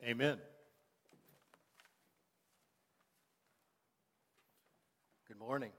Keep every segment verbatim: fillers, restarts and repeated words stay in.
Amen. Good morning.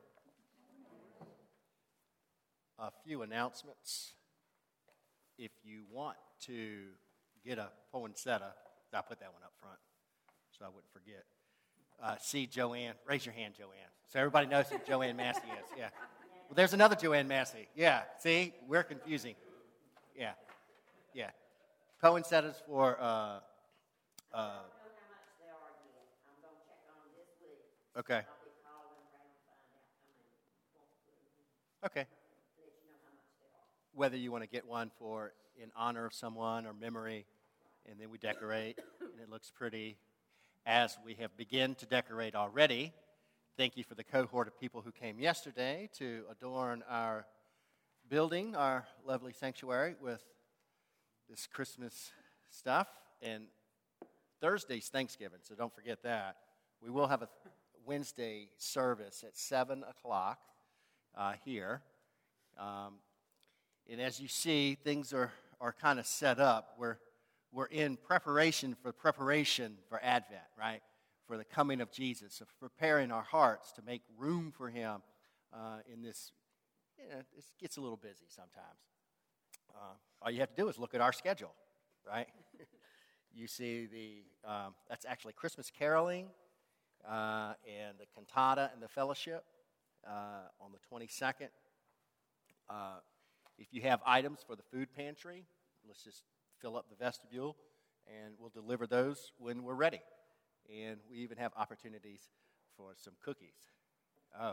A few announcements. If you want to get a poinsettia, I'll put that one up front so I wouldn't forget. Uh, see Joanne. Raise your hand, Joanne. So everybody knows who Joanne Massey is. Yeah. Well, there's another Joanne Massey. Yeah. See? We're confusing. Yeah. Yeah. Poinsettias for... Uh, uh, I don't know how much they are yet. I'm going to check on them this week. okay. I'll be calling around to find out how many won't put them in. Okay. Let you know how much they are. Whether you want to get one for in honor of someone or memory, and then we decorate, and it looks pretty. As we have begun to decorate already, thank you for the cohort of people who came yesterday to adorn our building, our lovely sanctuary, with this Christmas stuff. And Thursday's Thanksgiving, so don't forget that. We will have a Wednesday service at seven o'clock uh, here. Um, and as you see, things are, are kind of set up. We're, we're in preparation for preparation for Advent, right? For the coming of Jesus, so preparing our hearts to make room for him uh, in this. You know, it gets a little busy sometimes. Uh, all you have to do is look at our schedule, right? You see the, um, that's actually Christmas caroling uh, and the cantata and the fellowship uh, on the twenty-second. Uh, if you have items for the food pantry, let's just fill up the vestibule and we'll deliver those when we're ready. And we even have opportunities for some cookies. Oh.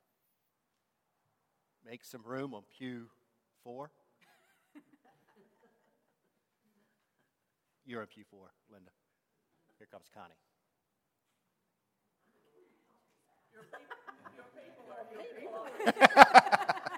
Make some room on pew four. You're in pew four, Linda. Here comes Connie. Your people, your people are people.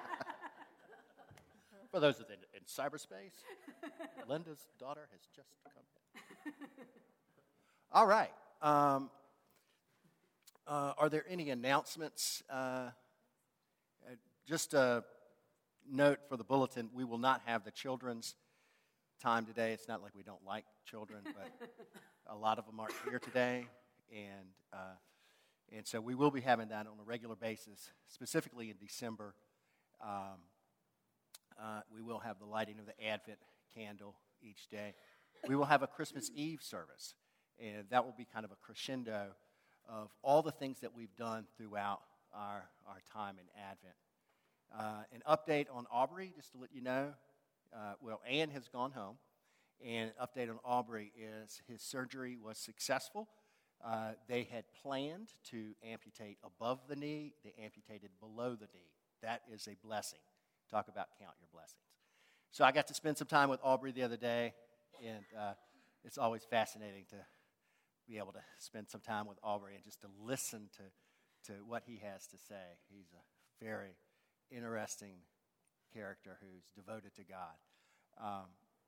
For those in, in cyberspace, Linda's daughter has just come in. All right. Um, uh, are there any announcements? Uh, just a note for the bulletin, we will not have the children's time today. It's not like we don't like children, but a lot of them aren't here today. And uh, and so we will be having that on a regular basis, specifically in December. Um, uh, we will have the lighting of the Advent candle each day. We will have a Christmas Eve service, and that will be kind of a crescendo of all the things that we've done throughout our, our time in Advent. Uh, an update on Aubrey, just to let you know. Uh, well, Ann has gone home, and an update on Aubrey is his surgery was successful. Uh, they had planned to amputate above the knee. They amputated below the knee. That is a blessing. Talk about count your blessings. So I got to spend some time with Aubrey the other day, and uh, it's always fascinating to be able to spend some time with Aubrey and just to listen to, to what he has to say. He's a very interesting character who's devoted to God. Um,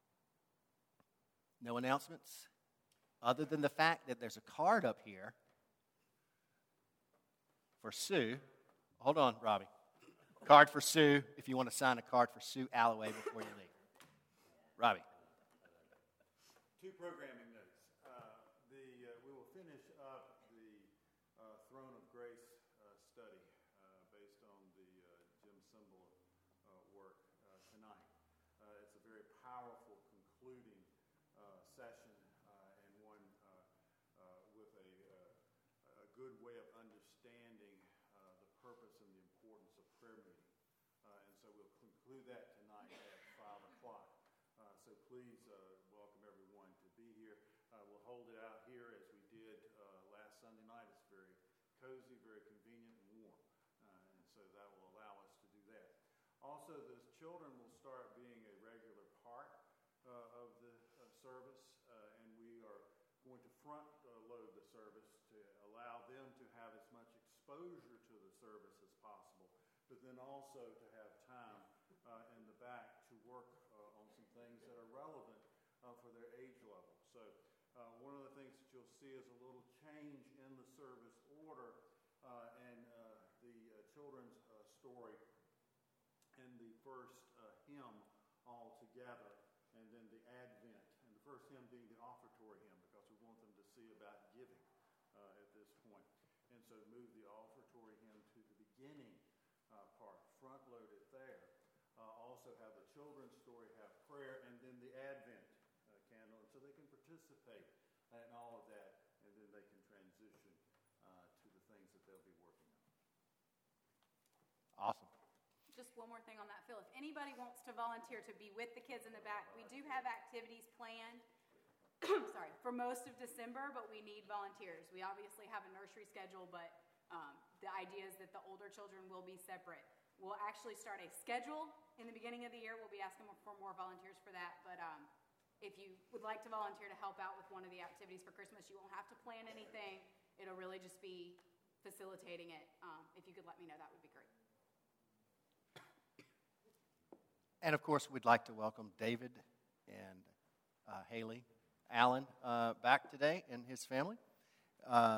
no announcements other than the fact that there's a card up here for Sue. Hold on, Robbie. Card for Sue, if you want to sign a card for Sue Alloway before you leave. Robbie. Two programming notes. Uh, the uh, we will finish up the uh, Throne of Grace uh, study uh, based on the uh, Jim Cymbala uh, work uh, tonight. Uh, it's a very powerful concluding uh, session uh, and one uh, uh, with a, uh, a good way of understanding uh, the purpose and the importance of prayer meeting. Uh, and so we'll conclude that tonight at five o'clock. Uh, so please uh, welcome everyone to be here. Uh, we'll hold it out here as we did uh, last Sunday night. It's very cozy, very convenient and warm. Uh, and so that will allow us to do that. Also, the children will start being a regular part uh, of the uh, service, uh, and we are going to front uh, load the service to allow them to have as much exposure to the service as possible, but then also to have time uh, in the back to work uh, on some things that are relevant uh, for their age level. So uh, one of the things that you'll see is a little change in the service order uh, and uh, the uh, children's uh, story and the first uh, hymn all together, and then the Advent, and the first hymn being the offertory hymn, because we want see about giving uh, at this point. And so move the offertory hymn to the beginning uh, part, front load it there. Uh, also have the children's story, have prayer, and then the Advent uh, candle, and so they can participate in all of that, and then they can transition uh, to the things that they'll be working on. Awesome. Just one more thing on that, Phil. If anybody wants to volunteer to be with the kids in the back, we do have activities planned, sorry, for most of December, but we need volunteers. We obviously have a nursery schedule, but um, the idea is that the older children will be separate. We'll actually start a schedule in the beginning of the year. We'll be asking for more volunteers for that, but um, if you would like to volunteer to help out with one of the activities for Christmas, you won't have to plan anything. It'll really just be facilitating it. Um, if you could let me know, that would be great. And, of course, we'd like to welcome David and uh, Haley Allen uh, back today and his family. Uh,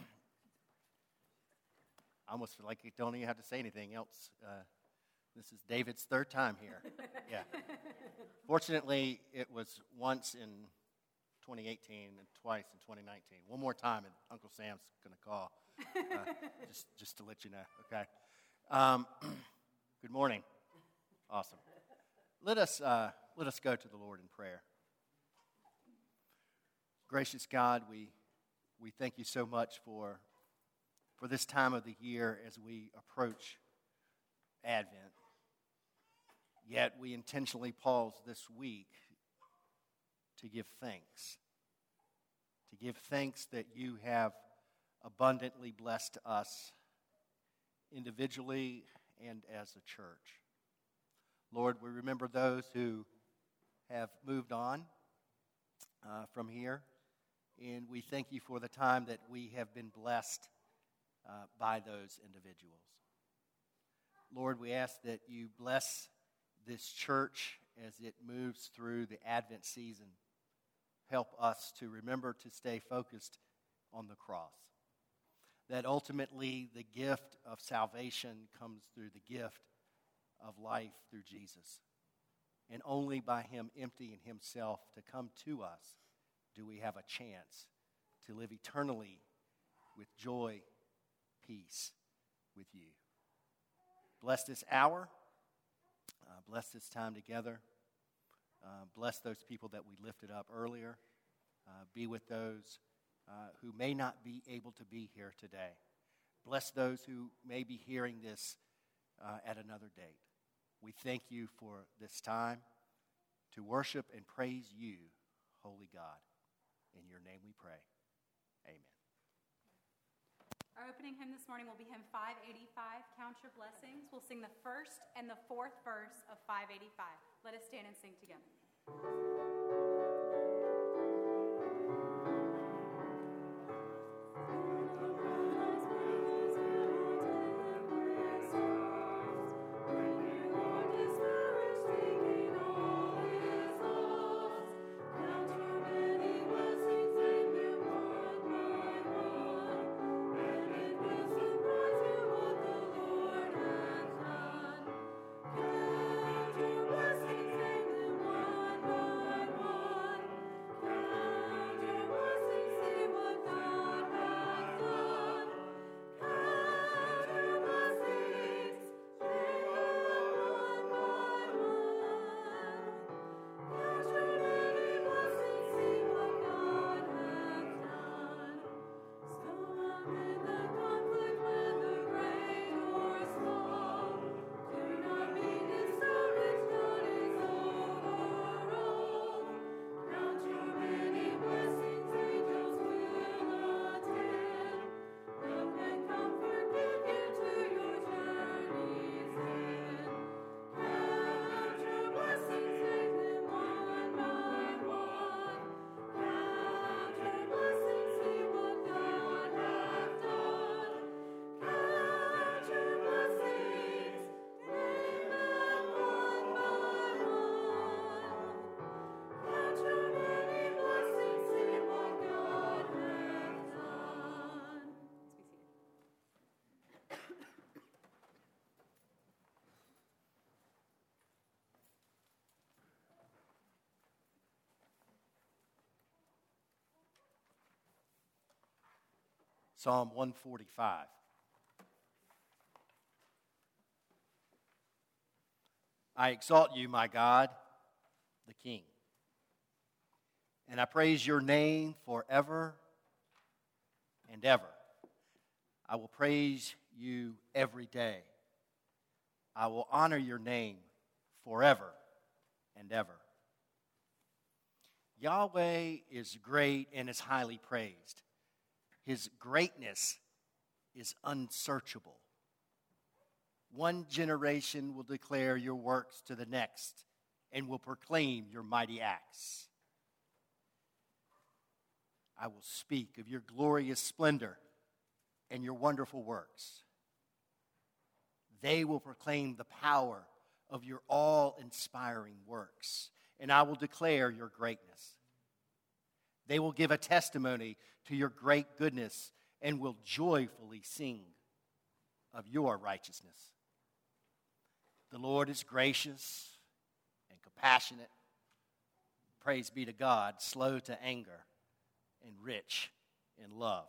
I almost feel like you don't even have to say anything else. Uh, this is David's third time here. Yeah. Fortunately, it was once in twenty eighteen and twice in twenty nineteen. One more time, and Uncle Sam's going to call, uh, just, just to let you know, okay? Um, good morning. Awesome. Let us, uh, let us go to the Lord in prayer. Gracious God, we, we thank you so much for, for this time of the year as we approach Advent. Yet we intentionally pause this week to give thanks. To give thanks that you have abundantly blessed us individually and as a church. Lord, we remember those who have moved on uh, from here, and we thank you for the time that we have been blessed uh, by those individuals. Lord, we ask that you bless this church as it moves through the Advent season. Help us to remember to stay focused on the cross. That ultimately the gift of salvation comes through the gift of life through Jesus. And only by him emptying himself to come to us do we have a chance to live eternally with joy, peace with you. Bless this hour. Uh, bless this time together. Uh, bless those people that we lifted up earlier. Uh, be with those uh, who may not be able to be here today. Bless those who may be hearing this uh, at another date. We thank you for this time to worship and praise you, holy God. In your name we pray. Amen. Our opening hymn this morning will be hymn five eighty-five, Count Your Blessings. We'll sing the first and the fourth verse of five eighty-five. Let us stand and sing together. Psalm one forty-five. I exalt you, my God, the King, and I praise your name forever and ever. I will praise you every day. I will honor your name forever and ever. Yahweh is great and is highly praised. His greatness is unsearchable. One generation will declare your works to the next and will proclaim your mighty acts. I will speak of your glorious splendor and your wonderful works. They will proclaim the power of your all-inspiring works, and I will declare your greatness. They will give a testimony to your great goodness and will joyfully sing of your righteousness. The Lord is gracious and compassionate. Praise be to God, slow to anger and rich in love.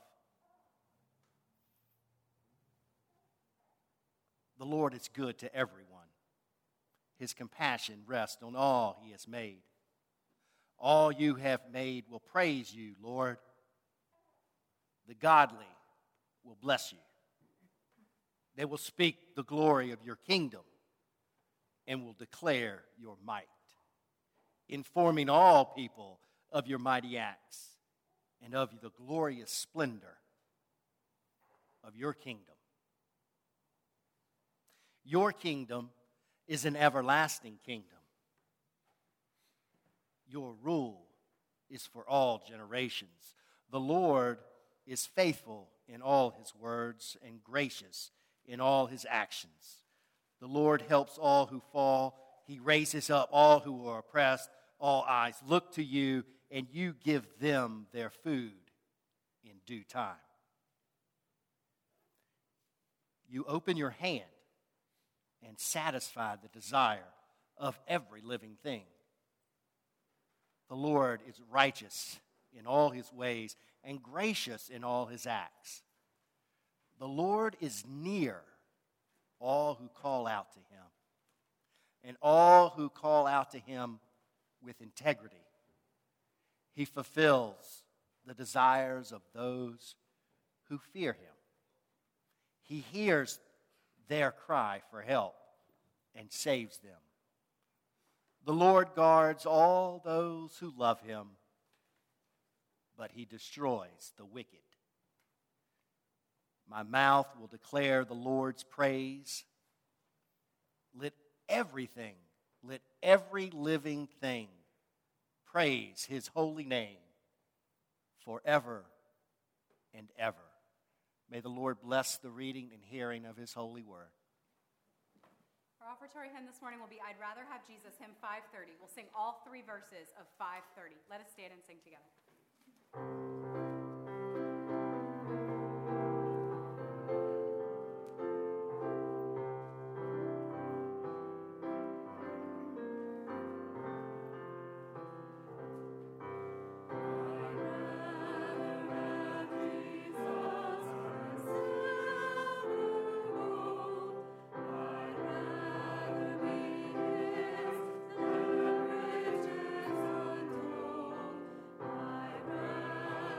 The Lord is good to everyone. His compassion rests on all he has made. All you have made will praise you, Lord. The godly will bless you. They will speak the glory of your kingdom and will declare your might, informing all people of your mighty acts and of the glorious splendor of your kingdom. Your kingdom is an everlasting kingdom. Your rule is for all generations. The Lord is faithful in all his words and gracious in all his actions. The Lord helps all who fall. He raises up all who are oppressed. All eyes look to you, and you give them their food in due time. You open your hand and satisfy the desire of every living thing. The Lord is righteous in all his ways and gracious in all his acts. The Lord is near all who call out to him, and all who call out to him with integrity. He fulfills the desires of those who fear him. He hears their cry for help and saves them. The Lord guards all those who love him, but he destroys the wicked. My mouth will declare the Lord's praise. Let everything, let every living thing praise his holy name forever and ever. May the Lord bless the reading and hearing of his holy word. Our offertory hymn this morning will be I'd Rather Have Jesus, hymn five thirty. We'll sing all three verses of five thirty. Let us stand and sing together. I'd rather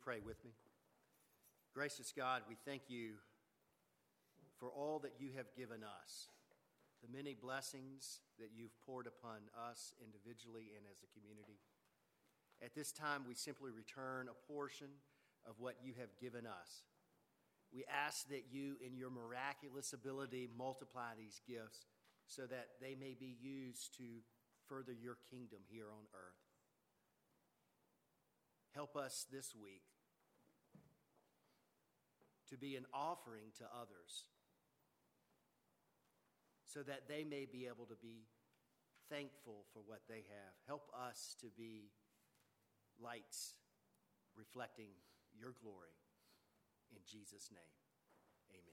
pray with me? Gracious God, we thank you for all that you have given us, the many blessings that you've poured upon us individually and as a community. At this time, we simply return a portion of what you have given us. We ask that you, in your miraculous ability, multiply these gifts so that they may be used to further your kingdom here on earth. Help us this week to be an offering to others so that they may be able to be thankful for what they have. Help us to be lights reflecting your glory. In Jesus' name, amen.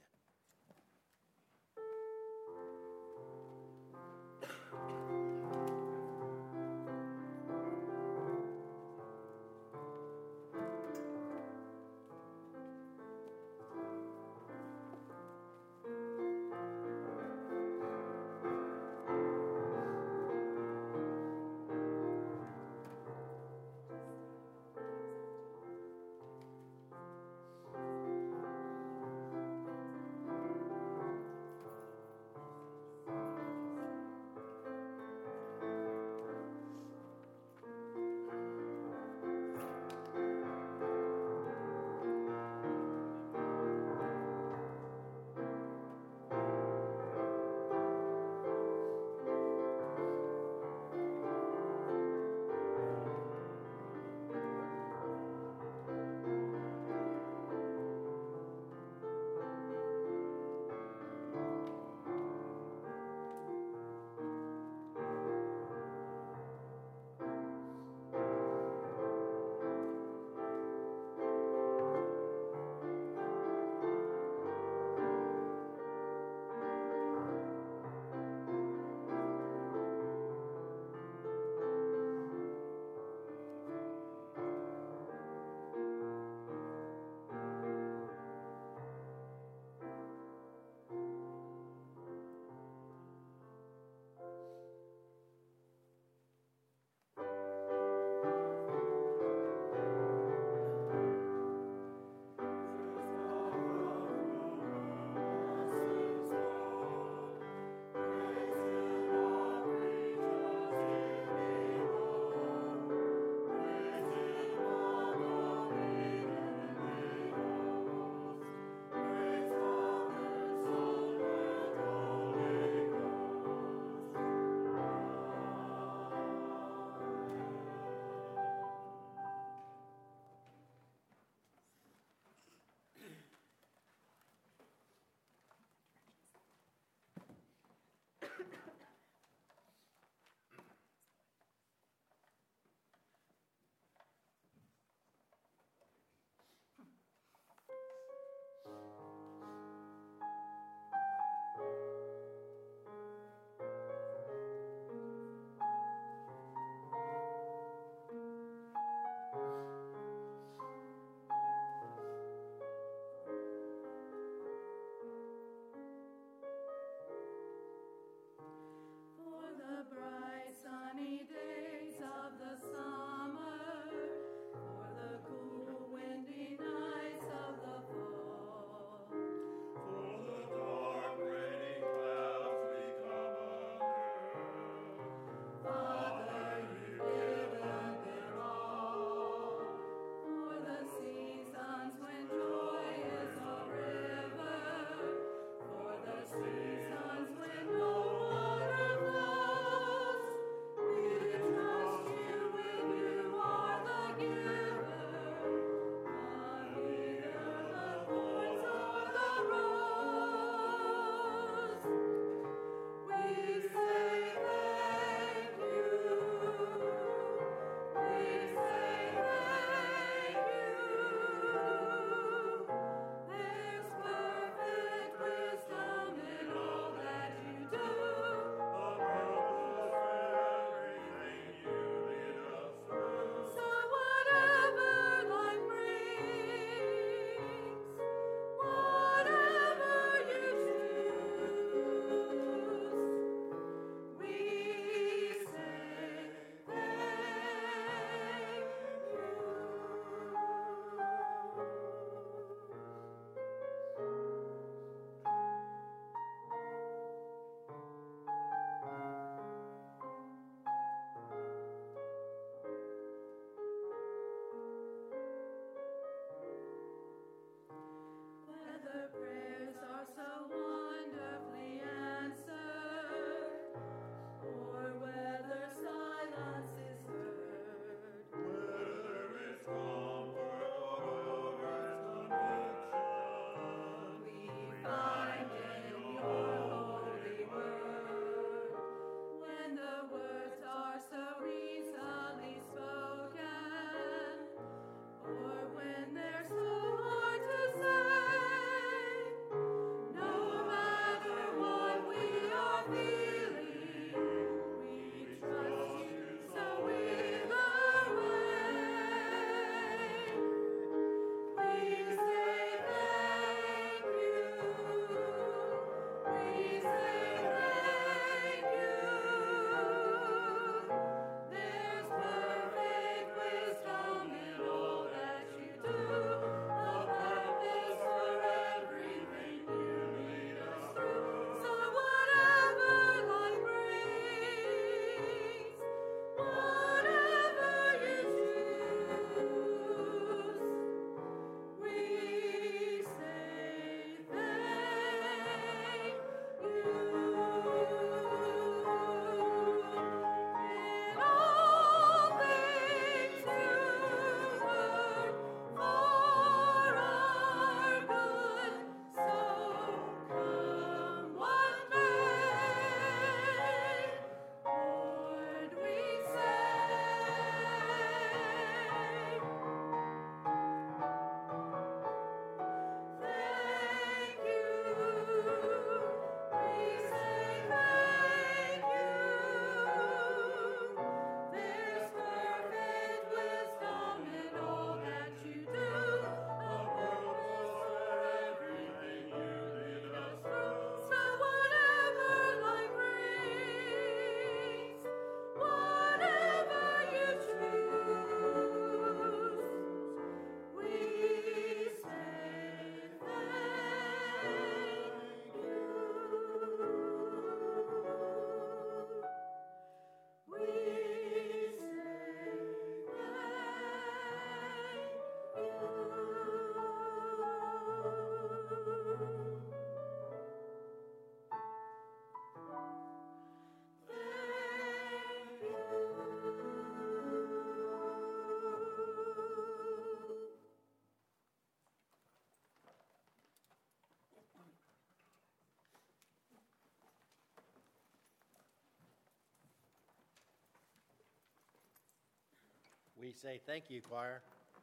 we say thank you, choir.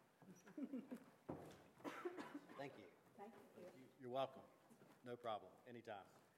Thank you. Thank you. You're welcome. No problem. Anytime.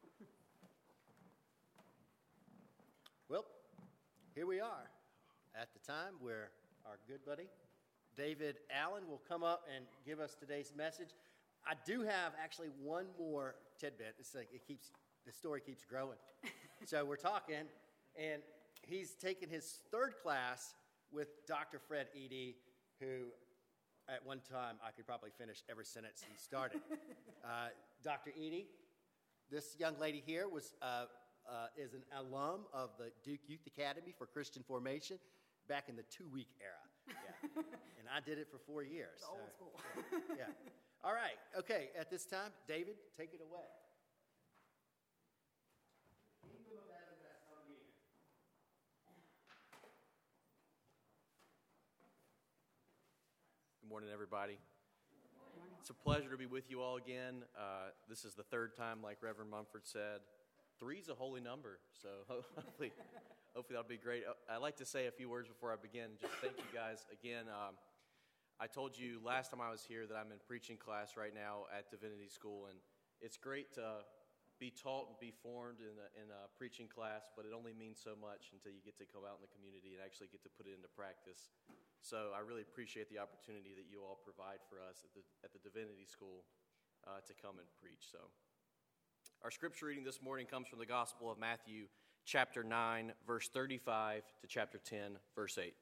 Well, here we are at the time where our good buddy David Allen will come up and give us today's message. I do have actually one more tidbit. It's like it keeps the story keeps growing. So we're talking, and he's taken his third class with Doctor Fred Eady, who at one time I could probably finish every sentence he started. uh, Doctor Eady, this young lady here was uh, uh, is an alum of the Duke Youth Academy for Christian Formation back in the two-week era. Yeah. And I did it for four years. The old so, school. Yeah. All right. Okay. At this time, David, take it away. Good morning, everybody. It's a pleasure to be with you all again. Uh, this is the third time, like Reverend Mumford said. Three's a holy number, so hopefully, hopefully that'll be great. I'd like to say a few words before I begin. Just thank you guys again. Um, I told you last time I was here that I'm in preaching class right now at Divinity School, and it's great to be taught and be formed in a, in a preaching class, but it only means so much until you get to come out in the community and actually get to put it into practice. So I really appreciate the opportunity that you all provide for us at the at the Divinity School uh, to come and preach. So our scripture reading this morning comes from the Gospel of Matthew, chapter nine, verse thirty-five to chapter ten, verse eight.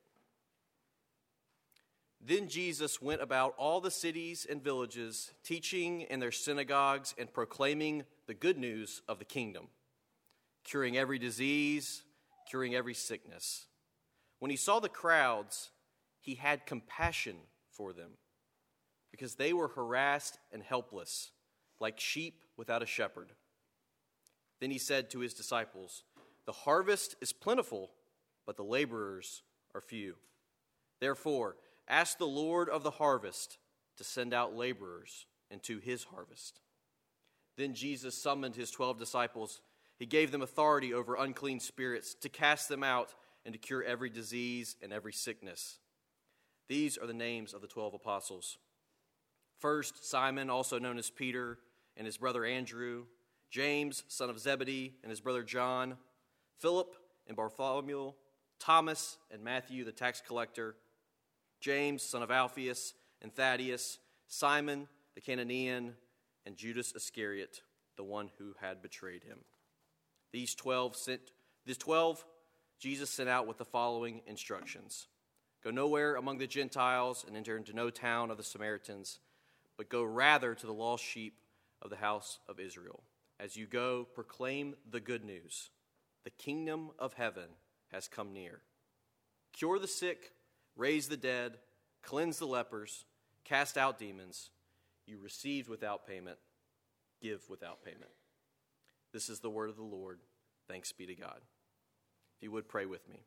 Then Jesus went about all the cities and villages, teaching in their synagogues and proclaiming the good news of the kingdom, curing every disease, curing every sickness. When he saw the crowds, he had compassion for them, because they were harassed and helpless, like sheep without a shepherd. Then he said to his disciples, "The harvest is plentiful, but the laborers are few. Therefore, ask the Lord of the harvest to send out laborers into his harvest." Then Jesus summoned his twelve disciples. He gave them authority over unclean spirits to cast them out and to cure every disease and every sickness. These are the names of the twelve apostles. First, Simon, also known as Peter, and his brother Andrew, James, son of Zebedee, and his brother John, Philip and Bartholomew, Thomas and Matthew, the tax collector, James, son of Alphaeus, and Thaddeus, Simon, the Cananean, and Judas Iscariot, the one who had betrayed him. These twelve sent, these twelve Jesus sent out with the following instructions. Go nowhere among the Gentiles and enter into no town of the Samaritans, but go rather to the lost sheep of the house of Israel. As you go, proclaim the good news. The kingdom of heaven has come near. Cure the sick, raise the dead, cleanse the lepers, cast out demons. You received without payment, give without payment. This is the word of the Lord. Thanks be to God. If you would pray with me.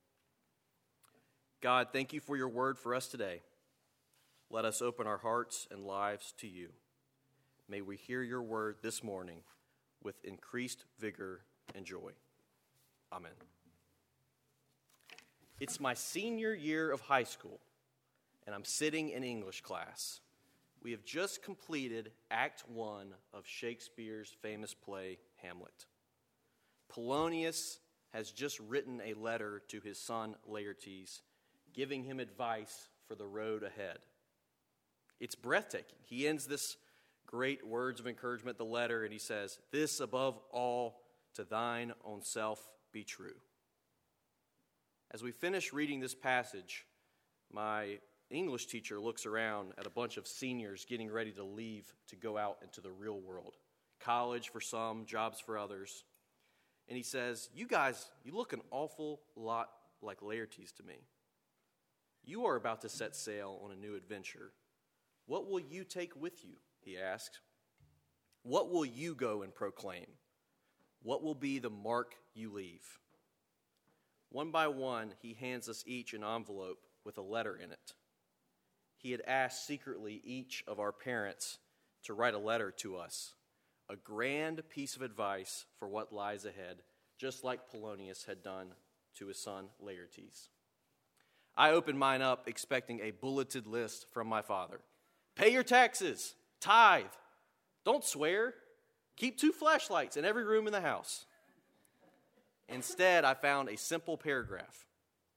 God, thank you for your word for us today. Let us open our hearts and lives to you. May we hear your word this morning with increased vigor and joy. Amen. It's my senior year of high school, and I'm sitting in English class. We have just completed Act One of Shakespeare's famous play, Hamlet. Polonius has just written a letter to his son, Laertes, giving him advice for the road ahead. It's breathtaking. He ends this great words of encouragement, the letter, and he says, "This above all, to thine own self be true." As we finish reading this passage, my English teacher looks around at a bunch of seniors getting ready to leave to go out into the real world. College for some, jobs for others. And he says, "You guys, you look an awful lot like Laertes to me. You are about to set sail on a new adventure. What will you take with you?" he asked. "What will you go and proclaim? What will be the mark you leave?" One by one, he hands us each an envelope with a letter in it. He had asked secretly each of our parents to write a letter to us, a grand piece of advice for what lies ahead, just like Polonius had done to his son Laertes. I opened mine up expecting a bulleted list from my father. Pay your taxes, tithe, don't swear, keep two flashlights in every room in the house. Instead, I found a simple paragraph.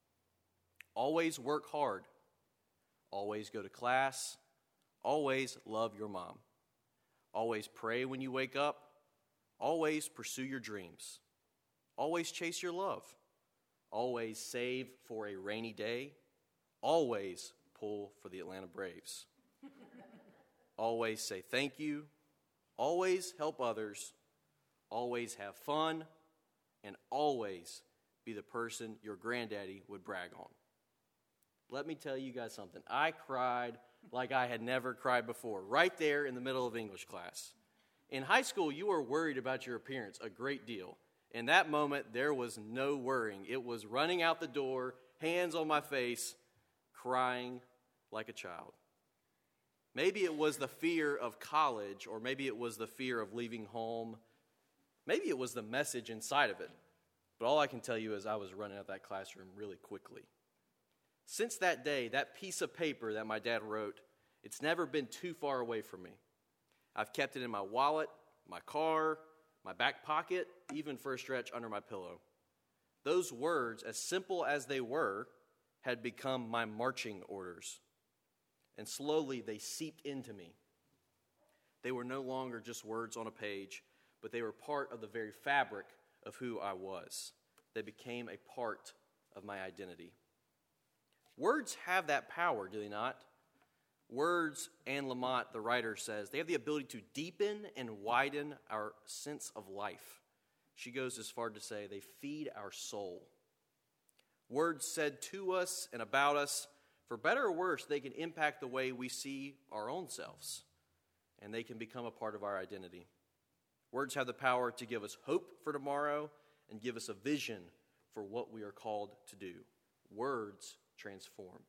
Always work hard. Always go to class. Always love your mom. Always pray when you wake up. Always pursue your dreams. Always chase your love. Always save for a rainy day. Always pull for the Atlanta Braves. Always say thank you. Always help others. Always have fun. And always be the person your granddaddy would brag on. Let me tell you guys something. I cried like I had never cried before, right there in the middle of English class. In high school, you were worried about your appearance a great deal. In that moment, there was no worrying. It was running out the door, hands on my face, crying like a child. Maybe it was the fear of college, or maybe it was the fear of leaving home. Maybe it was the message inside of it. But all I can tell you is I was running out of that classroom really quickly. Since that day, that piece of paper that my dad wrote, it's never been too far away from me. I've kept it in my wallet, my car, my back pocket, even for a stretch under my pillow. Those words, as simple as they were, had become my marching orders. And slowly they seeped into me. They were no longer just words on a page, but they were part of the very fabric of who I was. They became a part of my identity. Words have that power, do they not? Words, Anne Lamott, the writer, says, they have the ability to deepen and widen our sense of life. She goes as far to say they feed our soul. Words said to us and about us, for better or worse, they can impact the way we see our own selves, and they can become a part of our identity. Words have the power to give us hope for tomorrow and give us a vision for what we are called to do. Words transform.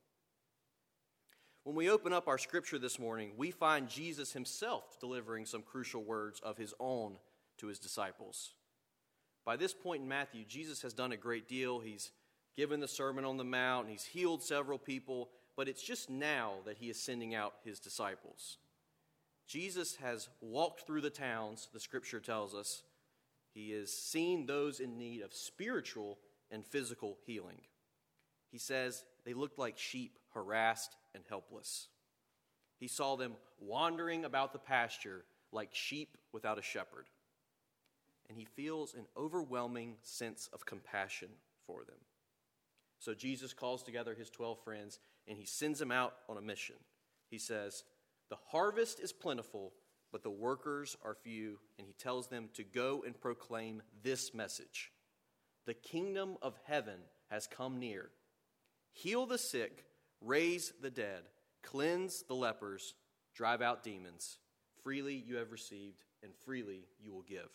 When we open up our scripture this morning, we find Jesus himself delivering some crucial words of his own to his disciples. By this point in Matthew, Jesus has done a great deal. He's given the Sermon on the Mount, he's healed several people, but it's just now that he is sending out his disciples. Jesus has walked through the towns, the scripture tells us. He has seen those in need of spiritual and physical healing. He says they looked like sheep, harassed and helpless. He saw them wandering about the pasture like sheep without a shepherd. And he feels an overwhelming sense of compassion for them. So Jesus calls together his twelve friends and he sends them out on a mission. He says, the harvest is plentiful, but the workers are few. And he tells them to go and proclaim this message. The kingdom of heaven has come near. Heal the sick, raise the dead, cleanse the lepers, drive out demons. Freely you have received, and freely you will give.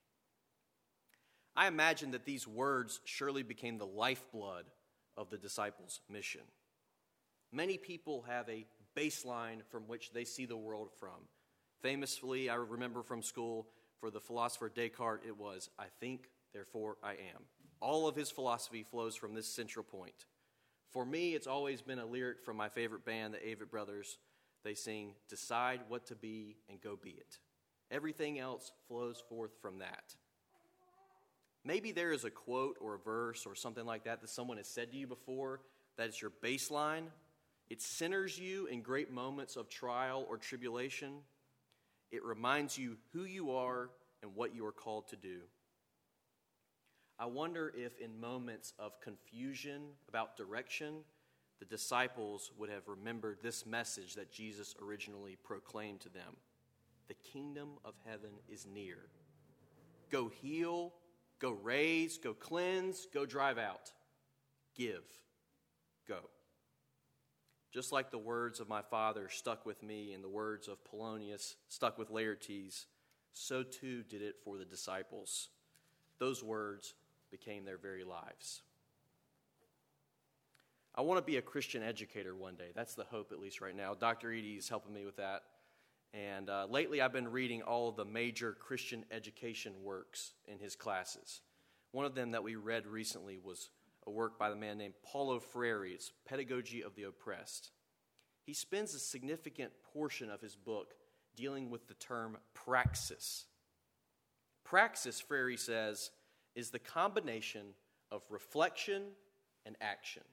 I imagine that these words surely became the lifeblood of the disciples' mission. Many people have a baseline from which they see the world from. Famously, I remember from school, for the philosopher Descartes, it was, I think, therefore I am. All of his philosophy flows from this central point. For me, it's always been a lyric from my favorite band, the Avett Brothers. They sing, decide what to be and go be it. Everything else flows forth from that. Maybe there is a quote or a verse or something like that that someone has said to you before that is your baseline. It centers you in great moments of trial or tribulation. It reminds you who you are and what you are called to do. I wonder if in moments of confusion about direction, the disciples would have remembered this message that Jesus originally proclaimed to them. The kingdom of heaven is near. Go heal, go raise, go cleanse, go drive out. Give, go. Just like the words of my father stuck with me and the words of Polonius stuck with Laertes, so too did it for the disciples. Those words became their very lives. I want to be a Christian educator one day. That's the hope, at least right now. Doctor Edie is helping me with that. And uh, lately I've been reading all of the major Christian education works in his classes. One of them that we read recently was a work by the man named Paulo Freire. It's Pedagogy of the Oppressed. He spends a significant portion of his book dealing with the term praxis. Praxis, Freire says, is the combination of reflection and action.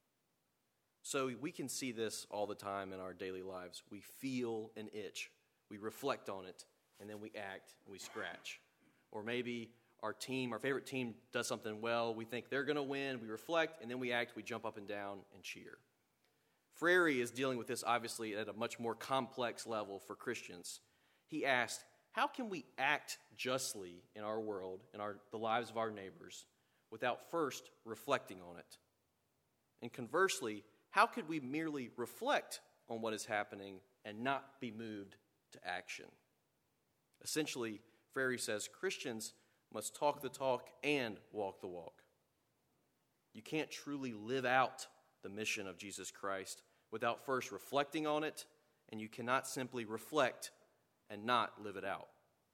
So we can see this all the time in our daily lives. We feel an itch, we reflect on it, and then we act and we scratch. Or maybe our team, our favorite team does something well, we think they're going to win, we reflect, and then we act, we jump up and down and cheer. Freire is dealing with this obviously at a much more complex level for Christians. He asked, how can we act justly in our world, in our, the lives of our neighbors, without first reflecting on it? And conversely, how could we merely reflect on what is happening and not be moved to action? Essentially, Freire says Christians must talk the talk and walk the walk. You can't truly live out the mission of Jesus Christ without first reflecting on it, and you cannot simply reflect and not live it out.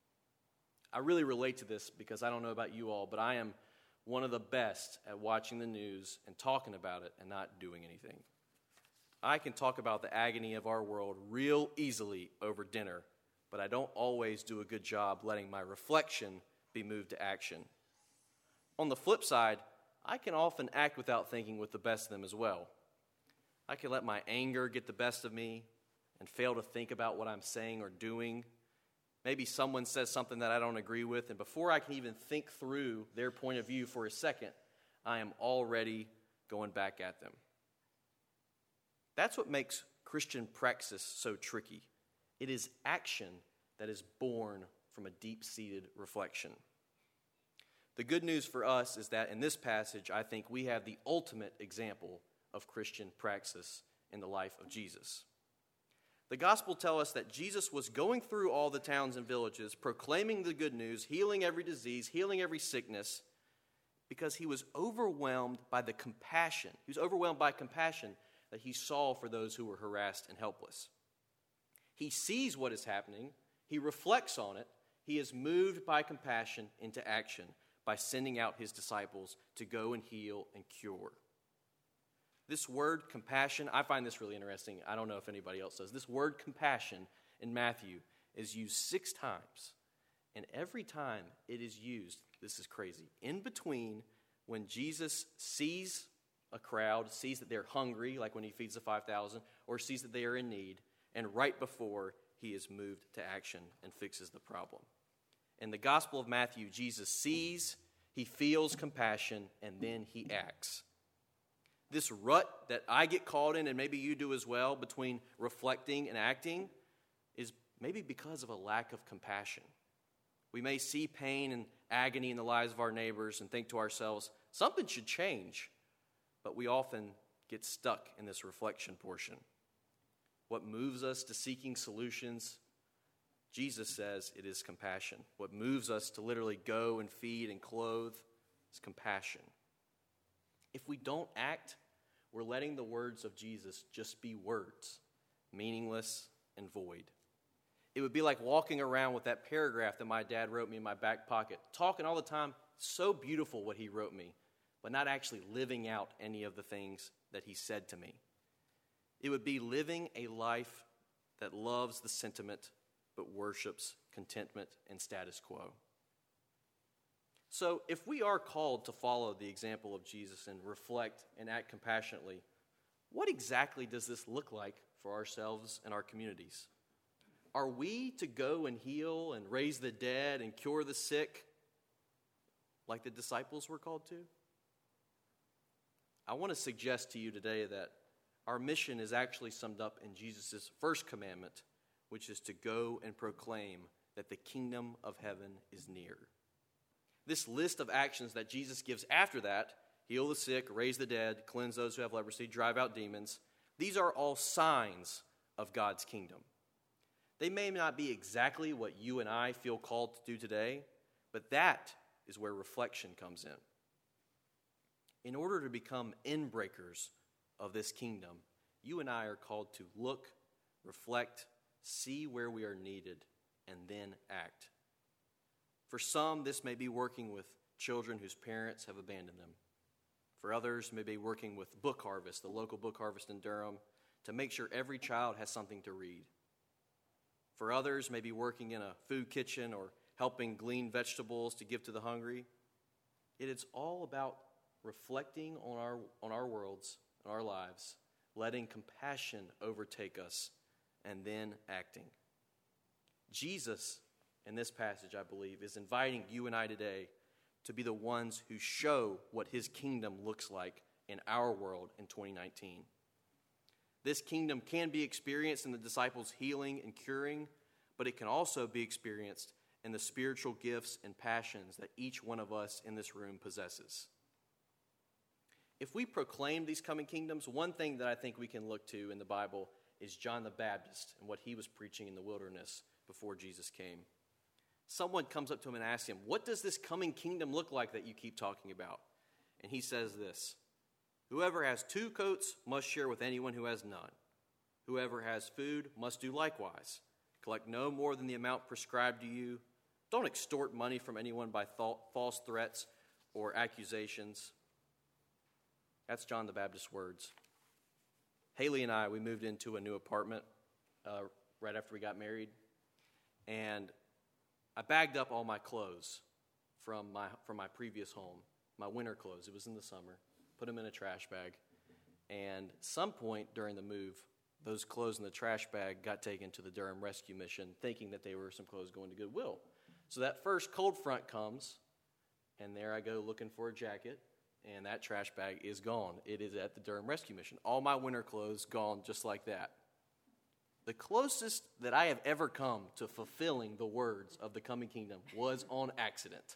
I really relate to this because I don't know about you all, but I am one of the best at watching the news and talking about it and not doing anything. I can talk about the agony of our world real easily over dinner, but I don't always do a good job letting my reflection be moved to action. On the flip side, I can often act without thinking with the best of them as well. I can let my anger get the best of me and fail to think about what I'm saying or doing. Maybe someone says something that I don't agree with, and before I can even think through their point of view for a second, I am already going back at them. That's what makes Christian praxis so tricky. It is action that is born from a deep-seated reflection. The good news for us is that in this passage, I think we have the ultimate example of Christian praxis in the life of Jesus. The gospel tells us that Jesus was going through all the towns and villages, proclaiming the good news, healing every disease, healing every sickness, because he was overwhelmed by the compassion. He was overwhelmed by compassion that he saw for those who were harassed and helpless. He sees what is happening, he reflects on it, he is moved by compassion into action by sending out his disciples to go and heal and cure. This word compassion, I find this really interesting. I don't know if anybody else does. This word compassion in Matthew is used six times. And every time it is used, this is crazy, in between when Jesus sees a crowd, sees that they're hungry, like when he feeds the five thousand, or sees that they are in need, and right before he is moved to action and fixes the problem. In the Gospel of Matthew, Jesus sees, he feels compassion, and then he acts. This rut that I get caught in, and maybe you do as well, between reflecting and acting, is maybe because of a lack of compassion. We may see pain and agony in the lives of our neighbors and think to ourselves, something should change, but we often get stuck in this reflection portion. What moves us to seeking solutions, Jesus says it is compassion. What moves us to literally go and feed and clothe is compassion. If we don't act, we're letting the words of Jesus just be words, meaningless and void. It would be like walking around with that paragraph that my dad wrote me in my back pocket, talking all the time, so beautiful what he wrote me, but not actually living out any of the things that he said to me. It would be living a life that loves the sentiment but worships contentment and status quo. So if we are called to follow the example of Jesus and reflect and act compassionately, what exactly does this look like for ourselves and our communities? Are we to go and heal and raise the dead and cure the sick like the disciples were called to? I want to suggest to you today that our mission is actually summed up in Jesus' first commandment, which is to go and proclaim that the kingdom of heaven is near. This list of actions that Jesus gives after that, heal the sick, raise the dead, cleanse those who have leprosy, drive out demons, these are all signs of God's kingdom. They may not be exactly what you and I feel called to do today, but that is where reflection comes in. In order to become inbreakers of this kingdom, you and I are called to look, reflect, see where we are needed, and then act. For some, this may be working with children whose parents have abandoned them. For others, maybe working with Book Harvest, the local Book Harvest in Durham, to make sure every child has something to read. For others, maybe working in a food kitchen or helping glean vegetables to give to the hungry. It is all about reflecting on our, on our worlds, on our lives, letting compassion overtake us, and then acting. Jesus, in this passage, I believe, is inviting you and I today to be the ones who show what his kingdom looks like in our world in twenty nineteen. This kingdom can be experienced in the disciples' healing and curing, but it can also be experienced in the spiritual gifts and passions that each one of us in this room possesses. If we proclaim these coming kingdoms, one thing that I think we can look to in the Bible is John the Baptist and what he was preaching in the wilderness before Jesus came. Someone comes up to him and asks him, "What does this coming kingdom look like that you keep talking about?" And he says this: "Whoever has two coats must share with anyone who has none. Whoever has food must do likewise. Collect no more than the amount prescribed to you. Don't extort money from anyone by th- false threats or accusations." That's John the Baptist's words. Haley and I, we moved into a new apartment uh, right after we got married. And I bagged up all my clothes from my from my previous home, my winter clothes. It was in the summer. Put them in a trash bag. And some point during the move, those clothes in the trash bag got taken to the Durham Rescue Mission, thinking that they were some clothes going to Goodwill. So that first cold front comes, and there I go looking for a jacket, and that trash bag is gone. It is at the Durham Rescue Mission. All my winter clothes gone just like that. The closest that I have ever come to fulfilling the words of the coming kingdom was on accident.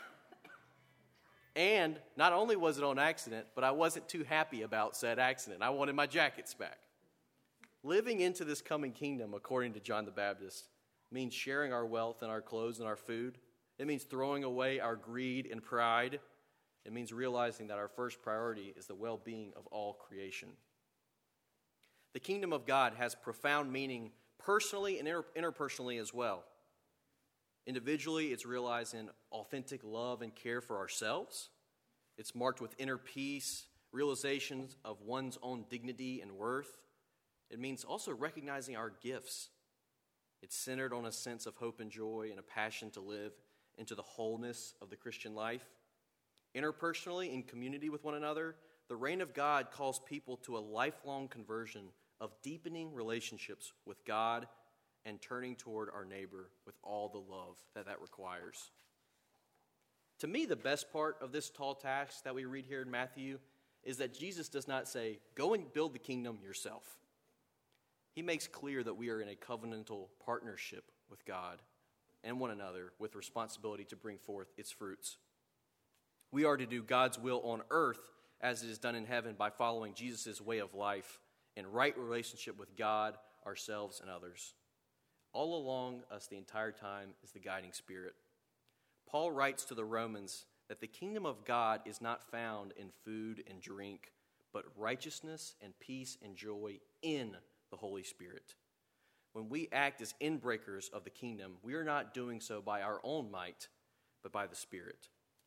And not only was it on accident, but I wasn't too happy about said accident. I wanted my jackets back. Living into this coming kingdom, according to John the Baptist, means sharing our wealth and our clothes and our food. It means throwing away our greed and pride. It means realizing that our first priority is the well-being of all creation. The kingdom of God has profound meaning personally and inter- interpersonally as well. Individually, it's realizing authentic love and care for ourselves. It's marked with inner peace, realizations of one's own dignity and worth. It means also recognizing our gifts. It's centered on a sense of hope and joy and a passion to live into the wholeness of the Christian life. Interpersonally, in community with one another, the reign of God calls people to a lifelong conversion of deepening relationships with God and turning toward our neighbor with all the love that that requires. To me, the best part of this tall task that we read here in Matthew is that Jesus does not say, "Go and build the kingdom yourself." He makes clear that we are in a covenantal partnership with God and one another with responsibility to bring forth its fruits. We are to do God's will on earth as it is done in heaven by following Jesus' way of life in right relationship with God, ourselves, and others. All along us the entire time is the guiding spirit. Paul writes to the Romans that the kingdom of God is not found in food and drink, but righteousness and peace and joy in the Holy Spirit. When we act as inbreakers of the kingdom, we are not doing so by our own might, but by the Spirit.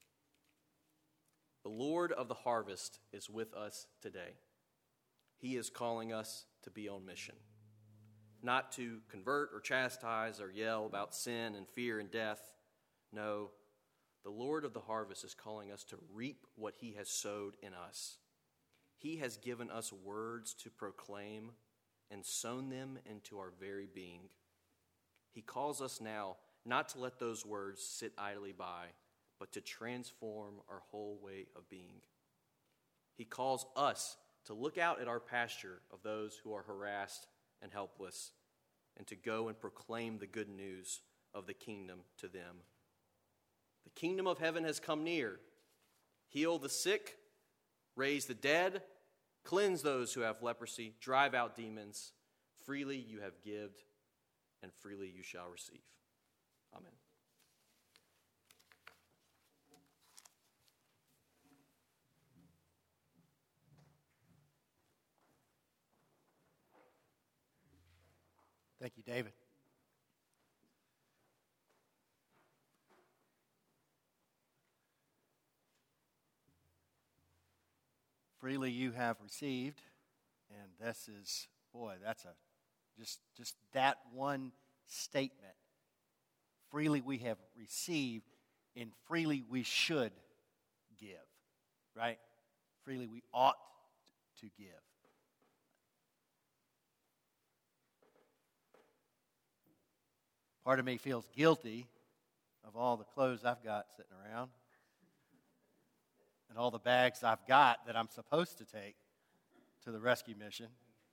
The Lord of the harvest is with us today. He is calling us to be on mission, not to convert or chastise or yell about sin and fear and death. No, the Lord of the harvest is calling us to reap what he has sowed in us. He has given us words to proclaim and sown them into our very being. He calls us now not to let those words sit idly by, but to transform our whole way of being. He calls us to look out at our pasture of those who are harassed and helpless, and to go and proclaim the good news of the kingdom to them. The kingdom of heaven has come near. Heal the sick, raise the dead, cleanse those who have leprosy, drive out demons. Freely you have given, and freely you shall receive. Amen. Thank you, David. freely you have received, and this is, boy, that's a, just, just that one statement. Freely we have received, and freely we should give, right? Freely we ought to give. Part of me feels guilty of all the clothes I've got sitting around and all the bags I've got that I'm supposed to take to the rescue mission.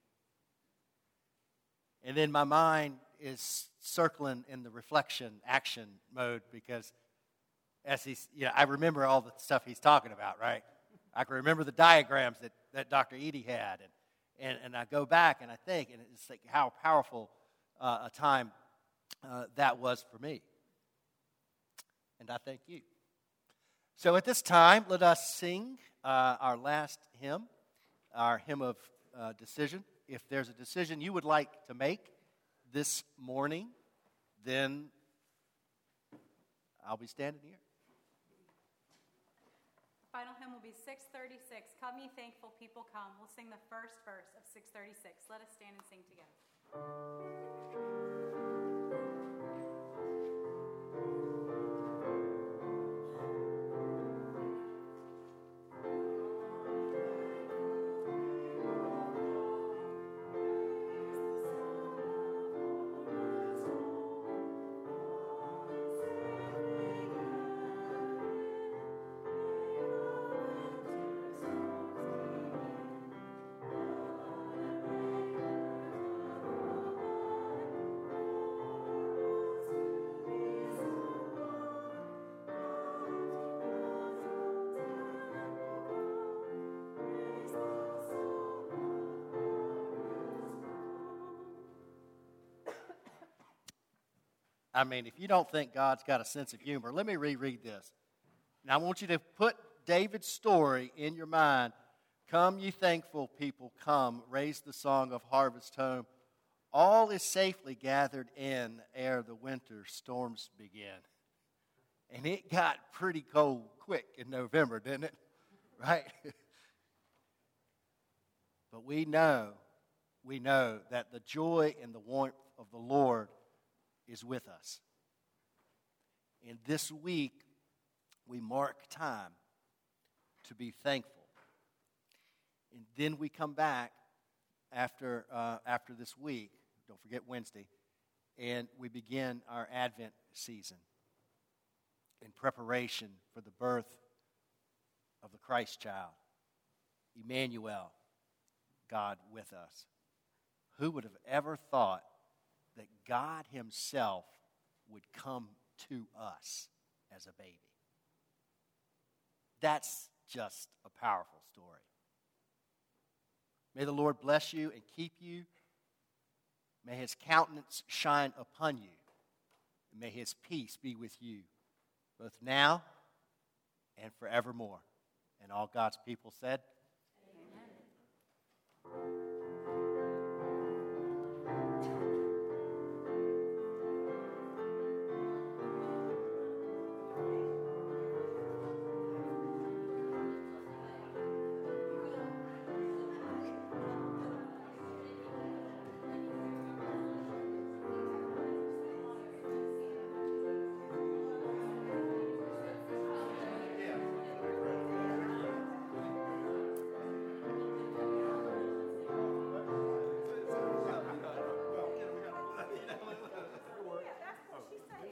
And then my mind is circling in the reflection action mode because as he's, you know, I remember all the stuff he's talking about, right? I can remember the diagrams that, that Doctor Edie had, and, and, and I go back and I think, and it's like how powerful uh, a time uh, that was for me. And I thank you. So at this time, let us sing uh, our last hymn, our hymn of uh, decision. If there's a decision you would like to make this morning, then I'll be standing here. Final hymn will be six thirty-six. Come ye thankful people, come. We'll sing the first verse of six thirty-six. Let us stand and sing together. I mean, if you don't think God's got a sense of humor, let me reread this. Now, I want you to put David's story in your mind. Come, ye thankful people, come, raise the song of harvest home. All is safely gathered in ere the winter storms begin. And it got pretty cold quick in November, didn't it? Right? But we know, we know that the joy and the warmth of the Lord is with us. And this week, we mark time to be thankful. And then we come back after, uh, after this week, don't forget Wednesday, and we begin our Advent season in preparation for the birth of the Christ child, Emmanuel, God with us. Who would have ever thought that God himself would come to us as a baby? That's just a powerful story. May the Lord bless you and keep you. May his countenance shine upon you. And may his peace be with you, both now and forevermore. And all God's people said, Amen.